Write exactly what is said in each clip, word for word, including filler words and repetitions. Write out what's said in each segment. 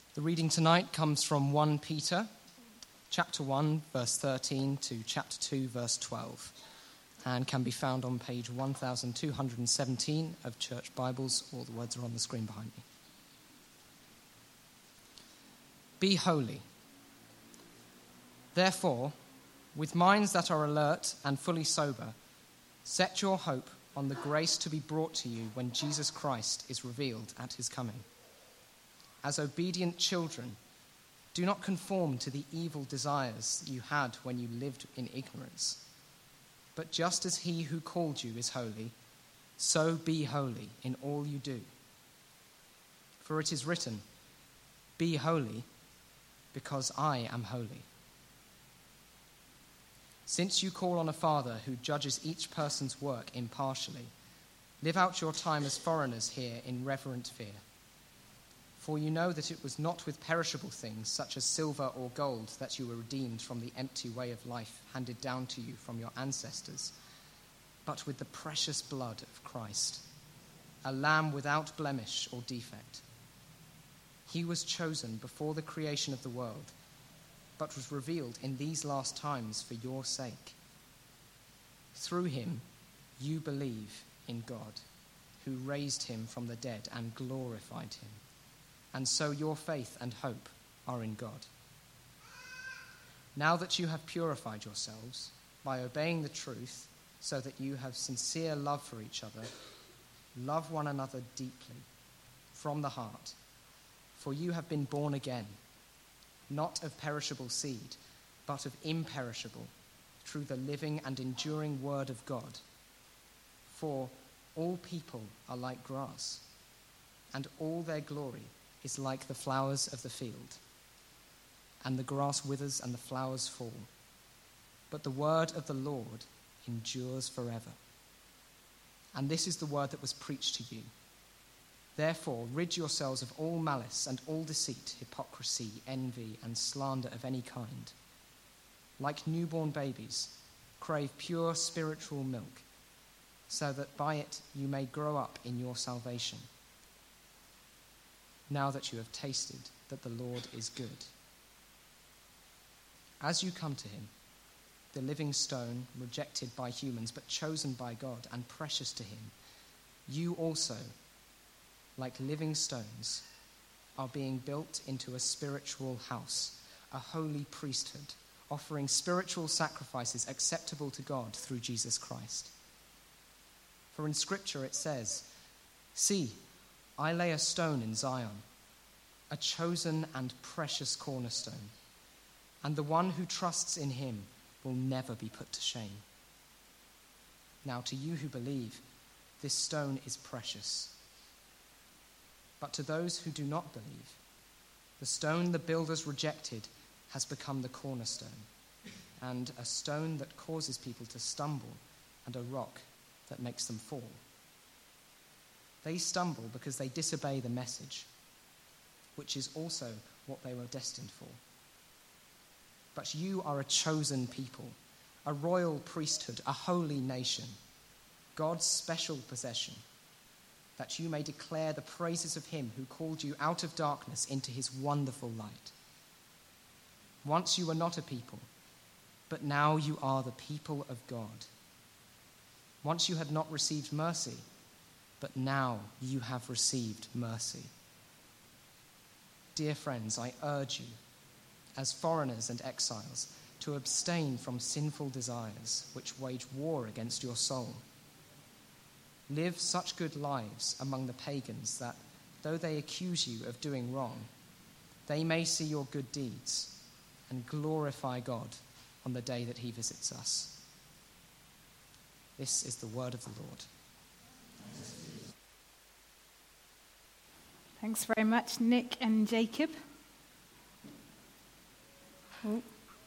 The reading tonight comes from First Peter, chapter one, verse thirteen to chapter two, verse twelve, and can be found on page twelve seventeen of Church Bibles. All the words are on the screen behind me. Be holy. Therefore, with minds that are alert and fully sober, set your hope on the grace to be brought to you when Jesus Christ is revealed at his coming. As obedient children, do not conform to the evil desires you had when you lived in ignorance. But just as he who called you is holy, so be holy in all you do. For it is written, "Be holy, because I am holy." Since you call on a Father who judges each person's work impartially, live out your time as foreigners here in reverent fear. For you know that it was not with perishable things such as silver or gold that you were redeemed from the empty way of life handed down to you from your ancestors, but with the precious blood of Christ, a lamb without blemish or defect. He was chosen before the creation of the world, but was revealed in these last times for your sake. Through him you believe in God, who raised him from the dead and glorified him. And so your faith and hope are in God. Now that you have purified yourselves by obeying the truth, so that you have sincere love for each other, love one another deeply from the heart, for you have been born again, not of perishable seed, but of imperishable, through the living and enduring word of God. For all people are like grass, and all their glory is like the flowers of the field. And the grass withers and the flowers fall, but the word of the Lord endures forever. And this is the word that was preached to you. Therefore, rid yourselves of all malice and all deceit, hypocrisy, envy, and slander of any kind. Like newborn babies, crave pure spiritual milk, so that by it you may grow up in your salvation, now that you have tasted that the Lord is good. As you come to him, the living stone, rejected by humans, but chosen by God and precious to him, you also, like living stones, are being built into a spiritual house, a holy priesthood, offering spiritual sacrifices acceptable to God through Jesus Christ. For in Scripture it says, "See, I lay a stone in Zion, a chosen and precious cornerstone, and the one who trusts in him will never be put to shame." Now to you who believe, this stone is precious. But to those who do not believe, the stone the builders rejected has become the cornerstone, and a stone that causes people to stumble, and a rock that makes them fall. They stumble because they disobey the message, which is also what they were destined for. But you are a chosen people, a royal priesthood, a holy nation, God's special possession, that you may declare the praises of him who called you out of darkness into his wonderful light. Once you were not a people, but now you are the people of God. Once you had not received mercy, but now you have received mercy. Dear friends, I urge you, as foreigners and exiles, to abstain from sinful desires which wage war against your soul. Live such good lives among the pagans that, though they accuse you of doing wrong, they may see your good deeds and glorify God on the day that he visits us. This is the word of the Lord. Thanks very much, Nick and Jacob. Oh.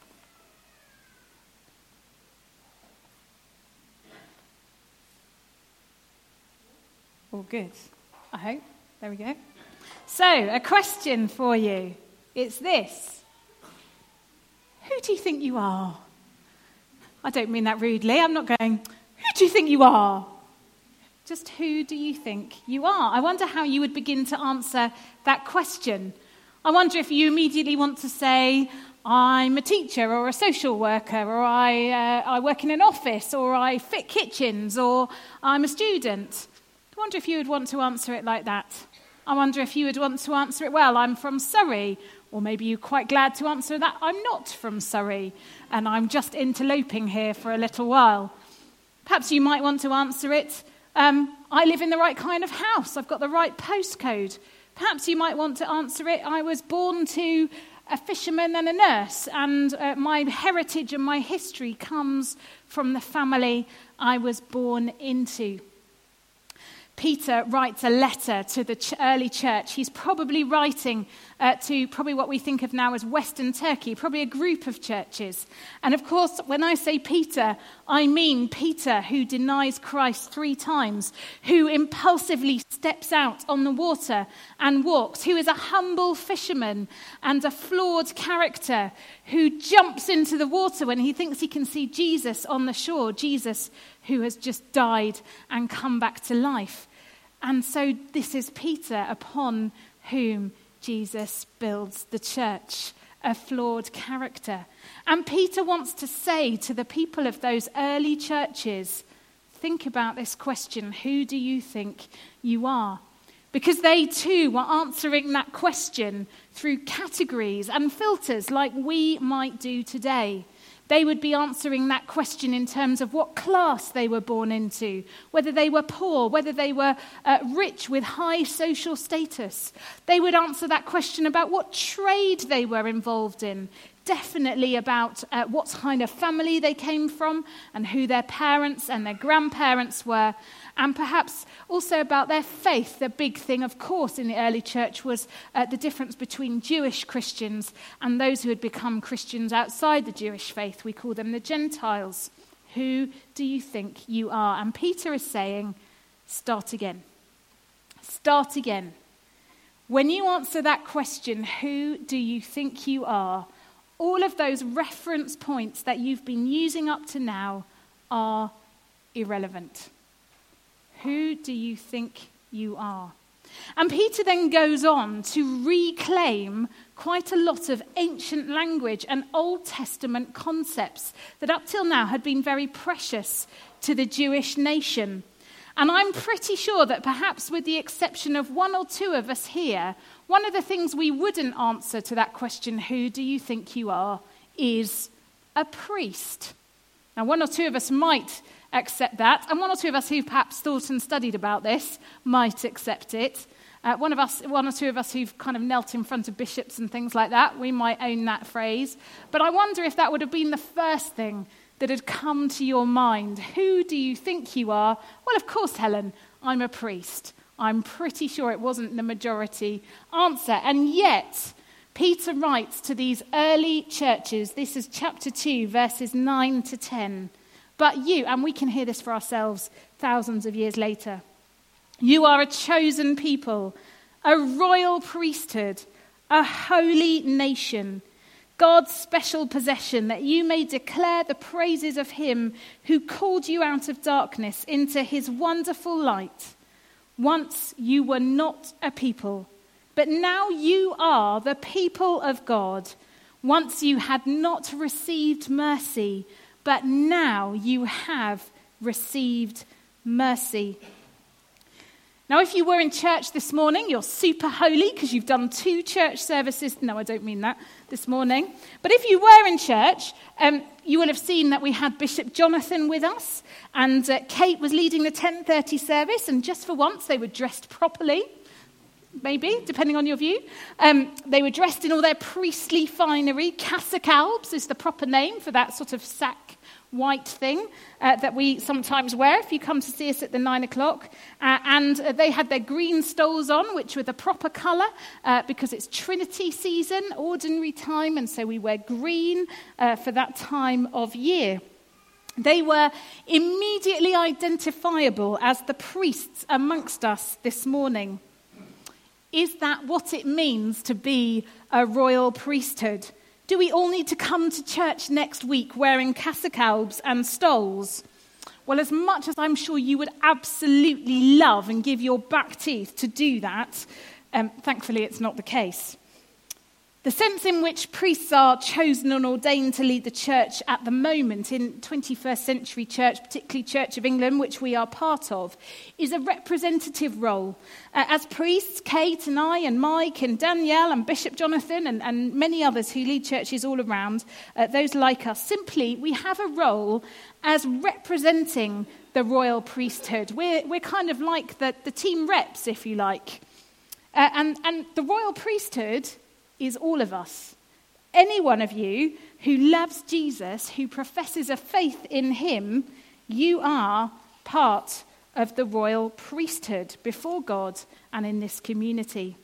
All good, I hope. There we go. So, a question for you. It's this. Who do you think you are? I don't mean that rudely. I'm not going, who do you think you are? Just who do you think you are? I wonder how you would begin to answer that question. I wonder if you immediately want to say, I'm a teacher or a social worker, or I, uh, I work in an office, or I fit kitchens, or I'm a student. I wonder if you would want to answer it like that. I wonder if you would want to answer it, well, I'm from Surrey, or maybe you're quite glad to answer that, I'm not from Surrey, and I'm just interloping here for a little while. Perhaps you might want to answer it, um, I live in the right kind of house, I've got the right postcode. Perhaps you might want to answer it, I was born to a fisherman and a nurse, and uh, my heritage and my history comes from the family I was born into. Peter writes a letter to the ch- early church. He's probably writing uh, to probably what we think of now as Western Turkey, probably a group of churches. And of course, when I say Peter, I mean Peter, who denies Christ three times, who impulsively steps out on the water and walks, who is a humble fisherman and a flawed character, who jumps into the water when he thinks he can see Jesus on the shore, Jesus who has just died and come back to life. And so this is Peter, upon whom Jesus builds the church, a flawed character. And Peter wants to say to the people of those early churches, think about this question, who do you think you are? Because they too were answering that question through categories and filters like we might do today. They would be answering that question in terms of what class they were born into, whether they were poor, whether they were uh, rich with high social status. They would answer that question about what trade they were involved in, definitely about uh, what kind of family they came from and who their parents and their grandparents were, and perhaps also about their faith. The big thing, of course, in the early church was uh, the difference between Jewish Christians and those who had become Christians outside the Jewish faith. We call them the Gentiles. Who do you think you are? And Peter is saying, start again. Start again. When you answer that question, who do you think you are? All of those reference points that you've been using up to now are irrelevant. Who do you think you are? And Peter then goes on to reclaim quite a lot of ancient language and Old Testament concepts that up till now had been very precious to the Jewish nation. And I'm pretty sure that perhaps with the exception of one or two of us here, one of the things we wouldn't answer to that question, who do you think you are, is a priest. Now, one or two of us might accept that, and one or two of us who've perhaps thought and studied about this might accept it. Uh, one of us, one or two of us who've kind of knelt in front of bishops and things like that, we might own that phrase. But I wonder if that would have been the first thing that had come to your mind. Who do you think you are? Well, of course, Helen, I'm a priest. I'm pretty sure it wasn't the majority answer. And yet, Peter writes to these early churches, this is chapter two, verses nine to ten. But you, and we can hear this for ourselves thousands of years later, you are a chosen people, a royal priesthood, a holy nation, God's special possession, that you may declare the praises of him who called you out of darkness into his wonderful light. Once you were not a people, but now you are the people of God. Once you had not received mercy, but now you have received mercy. Now, if you were in church this morning, you're super holy because you've done two church services. No, I don't mean that this morning. But if you were in church, um, you will have seen that we had Bishop Jonathan with us, and uh, Kate was leading the ten thirty service, and just for once they were dressed properly. Maybe, depending on your view. Um, they were dressed in all their priestly finery. Cassock albs is the proper name for that sort of sack white thing uh, that we sometimes wear if you come to see us at the nine o'clock. Uh, and uh, they had their green stoles on, which were the proper colour uh, because it's Trinity season, ordinary time, and so we wear green uh, for that time of year. They were immediately identifiable as the priests amongst us this morning. Is that what it means to be a royal priesthood? Do we all need to come to church next week wearing cassock albs and stoles? Well, as much as I'm sure you would absolutely love and give your back teeth to do that, um, thankfully it's not the case. The sense in which priests are chosen and ordained to lead the church at the moment in twenty-first century church, particularly Church of England, which we are part of, is a representative role. Uh, as priests, Kate and I and Mike and Danielle and Bishop Jonathan and, and many others who lead churches all around, uh, those like us, simply we have a role as representing the royal priesthood. We're, we're kind of like the, the team reps, if you like. Uh, and, and the royal priesthood is all of us. Any one of you who loves Jesus, who professes a faith in him, you are part of the royal priesthood before God and in this community.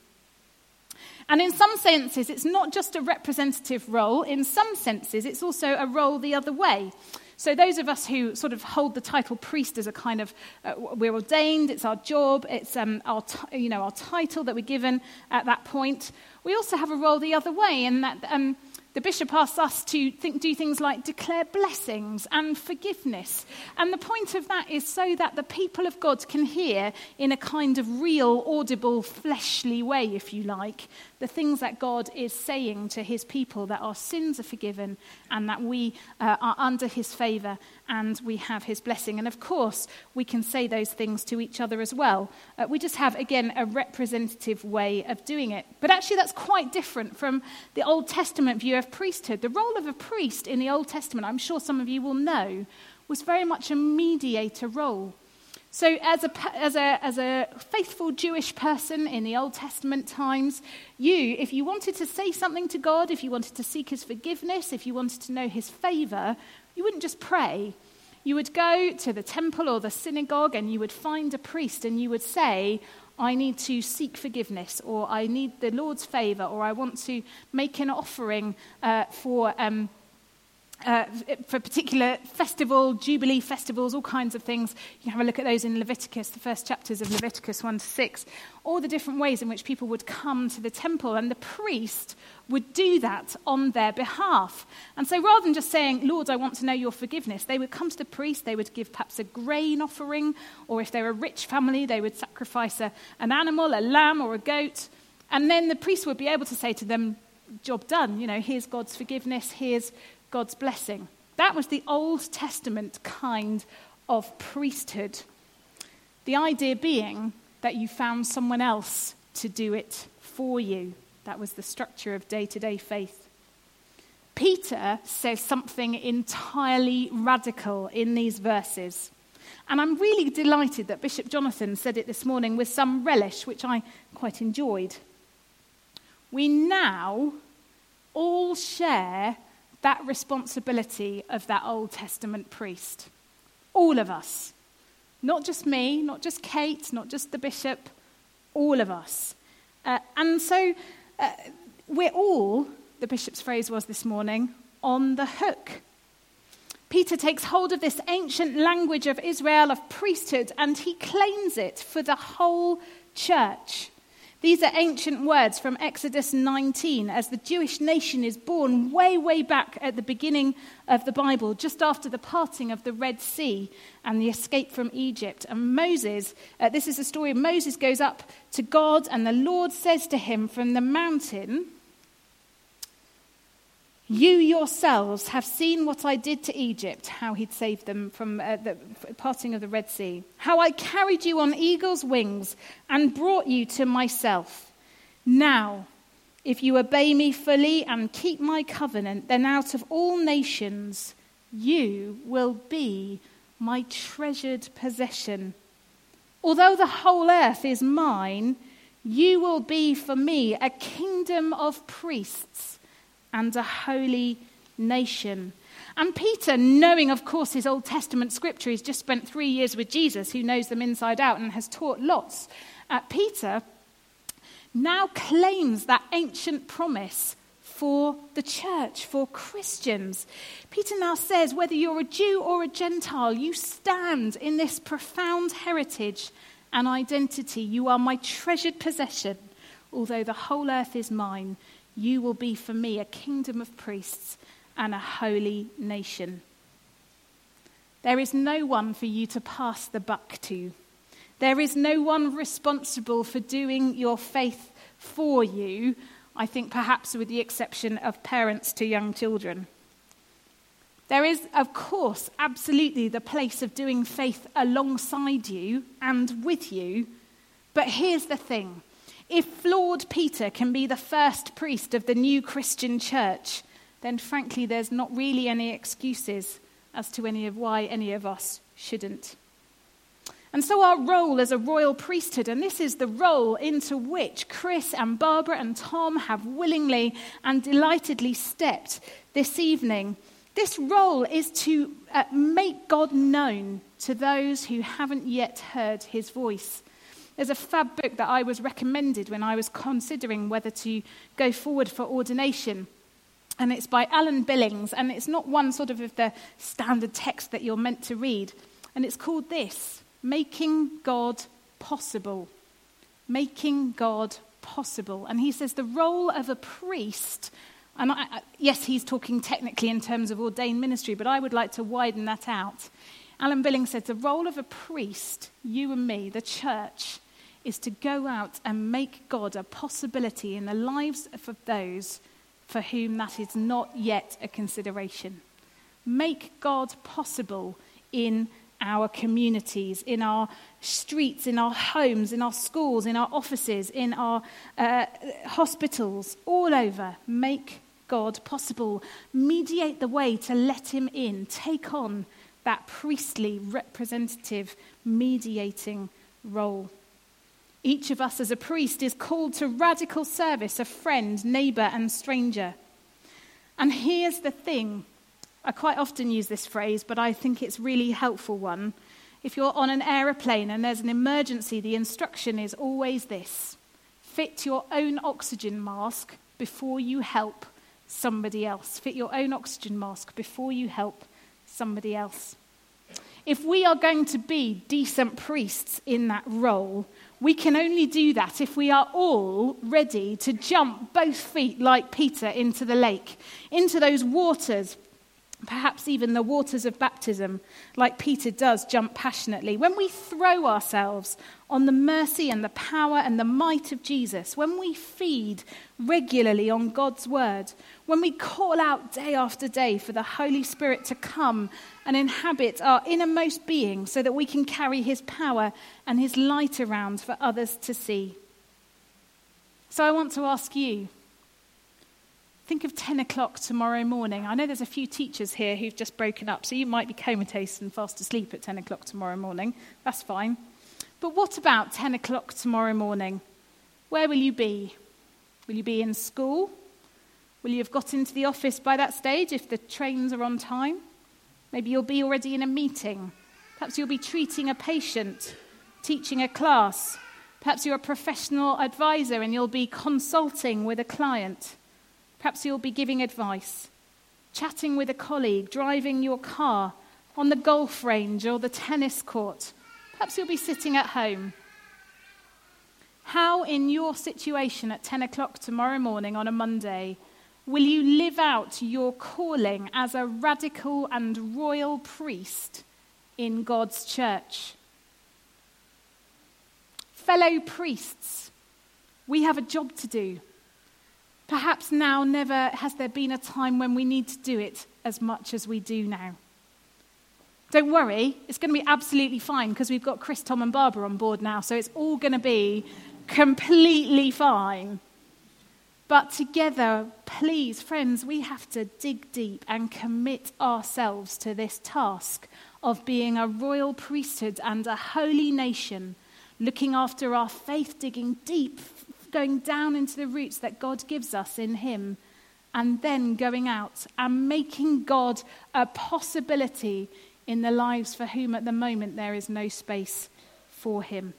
And in some senses, it's not just a representative role. In some senses, it's also a role the other way. So those of us who sort of hold the title priest as a kind of, uh, we're ordained, it's our job, it's um, our, t- you know, our title that we're given at that point. We also have a role the other way in that um, the bishop asks us to think, do things like declare blessings and forgiveness. And the point of that is so that the people of God can hear in a kind of real, audible, fleshly way, if you like, the things that God is saying to his people, that our sins are forgiven and that we uh, are under his favour and we have his blessing. And of course, we can say those things to each other as well. Uh, we just have, again, a representative way of doing it. But actually, that's quite different from the Old Testament view of priesthood. The role of a priest in the Old Testament, I'm sure some of you will know, was very much a mediator role. So as a, as a, as a faithful Jewish person in the Old Testament times, you, if you wanted to say something to God, if you wanted to seek his forgiveness, if you wanted to know his favour, you wouldn't just pray. You would go to the temple or the synagogue and you would find a priest and you would say, I need to seek forgiveness, or I need the Lord's favour, or I want to make an offering uh, for... Um, Uh, for particular festival, jubilee festivals, all kinds of things. You can have a look at those in Leviticus, the first chapters of Leviticus one to six, all the different ways in which people would come to the temple, and the priest would do that on their behalf. And so rather than just saying, Lord, I want to know your forgiveness, they would come to the priest, they would give perhaps a grain offering, or if they're a rich family, they would sacrifice a, an animal, a lamb or a goat, and then the priest would be able to say to them, job done, you know, here's God's forgiveness, here's God's blessing. That was the Old Testament kind of priesthood. The idea being that you found someone else to do it for you. That was the structure of day-to-day faith. Peter says something entirely radical in these verses. And I'm really delighted that Bishop Jonathan said it this morning with some relish, which I quite enjoyed. We now all share that responsibility of that Old Testament priest. All of us. Not just me, not just Kate, not just the bishop, all of us. Uh, and so uh, we're all, the bishop's phrase was this morning, on the hook. Peter takes hold of this ancient language of Israel, of priesthood, and he claims it for the whole church. These are ancient words from Exodus nineteen, as the Jewish nation is born way, way back at the beginning of the Bible, just after the parting of the Red Sea and the escape from Egypt. And Moses, uh, this is the story, Moses goes up to God and the Lord says to him from the mountain, you yourselves have seen what I did to Egypt, how he'd saved them from uh, the parting of the Red Sea, how I carried you on eagle's wings and brought you to myself. Now, if you obey me fully and keep my covenant, then out of all nations you will be my treasured possession. Although the whole earth is mine, you will be for me a kingdom of priests and a holy nation. And Peter, knowing, of course, his Old Testament scripture, he's just spent three years with Jesus, who knows them inside out and has taught lots. Uh, Peter now claims that ancient promise for the church, for Christians. Peter now says, whether you're a Jew or a Gentile, you stand in this profound heritage and identity. You are my treasured possession. Although the whole earth is mine, you will be for me a kingdom of priests and a holy nation. There is no one for you to pass the buck to. There is no one responsible for doing your faith for you. I think perhaps with the exception of parents to young children. There is, of course, absolutely the place of doing faith alongside you and with you. But here's the thing. If flawed Peter can be the first priest of the new Christian church, then frankly there's not really any excuses as to any of why any of us shouldn't. And so our role as a royal priesthood, and this is the role into which Chris and Barbara and Tom have willingly and delightedly stepped this evening. This role is to uh, make God known to those who haven't yet heard his voice. There's a fab book that I was recommended when I was considering whether to go forward for ordination. And it's by Alan Billings, and it's not one sort of of the standard text that you're meant to read. And it's called this, Making God Possible. Making God Possible. And he says the role of a priest, and I, I, yes, he's talking technically in terms of ordained ministry, but I would like to widen that out. Alan Billings said the role of a priest, you and me, the church, is to go out and make God a possibility in the lives of those for whom that is not yet a consideration. Make God possible in our communities, in our streets, in our homes, in our schools, in our offices, in our uh, hospitals, all over. Make God possible. Mediate the way to let him in. Take on that priestly, representative, mediating role. Each of us as a priest is called to radical service of friend, neighbour and stranger. And here's the thing. I quite often use this phrase, but I think it's a really helpful one. If you're on an aeroplane and there's an emergency, the instruction is always this. Fit your own oxygen mask before you help somebody else. Fit your own oxygen mask before you help somebody else. If we are going to be decent priests in that role, we can only do that if we are all ready to jump both feet like Peter into the lake, into those waters, perhaps even the waters of baptism, like Peter does jump passionately. When we throw ourselves on the mercy and the power and the might of Jesus, when we feed regularly on God's word, when we call out day after day for the Holy Spirit to come and inhabit our innermost being so that we can carry his power and his light around for others to see. So I want to ask you, think of ten o'clock tomorrow morning. I know there's a few teachers here who've just broken up, so you might be comatose and fast asleep at ten o'clock tomorrow morning. That's fine. But what about ten o'clock tomorrow morning? Where will you be? Will you be in school? Will you have got into the office by that stage if the trains are on time? Maybe you'll be already in a meeting. Perhaps you'll be treating a patient, teaching a class. Perhaps you're a professional advisor and you'll be consulting with a client. Perhaps you'll be giving advice, chatting with a colleague, driving your car, on the golf range or the tennis court. Perhaps you'll be sitting at home. How, in your situation at ten o'clock tomorrow morning on a Monday, will you live out your calling as a radical and royal priest in God's church? Fellow priests, we have a job to do. Perhaps now never has there been a time when we need to do it as much as we do now. Don't worry, it's going to be absolutely fine because we've got Chris, Tom and Barbara on board now, so it's all going to be completely fine. But together, please, friends, we have to dig deep and commit ourselves to this task of being a royal priesthood and a holy nation, looking after our faith, digging deep, going down into the roots that God gives us in him, and then going out and making God a possibility in the lives for whom at the moment there is no space for him.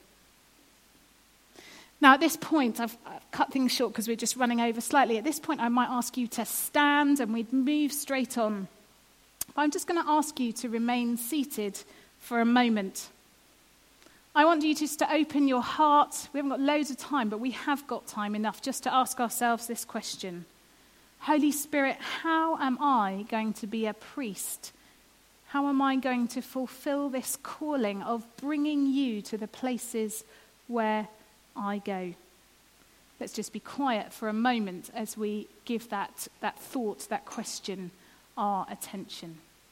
Now, at this point, I've, I've cut things short because we're just running over slightly. At this point, I might ask you to stand and we'd move straight on. But I'm just going to ask you to remain seated for a moment. I want you just to open your heart. We haven't got loads of time, but we have got time enough just to ask ourselves this question. Holy Spirit, how am I going to be a priest? How am I going to fulfill this calling of bringing you to the places where I go? let's just be quiet for a moment as we give that, that thought, that question, our attention.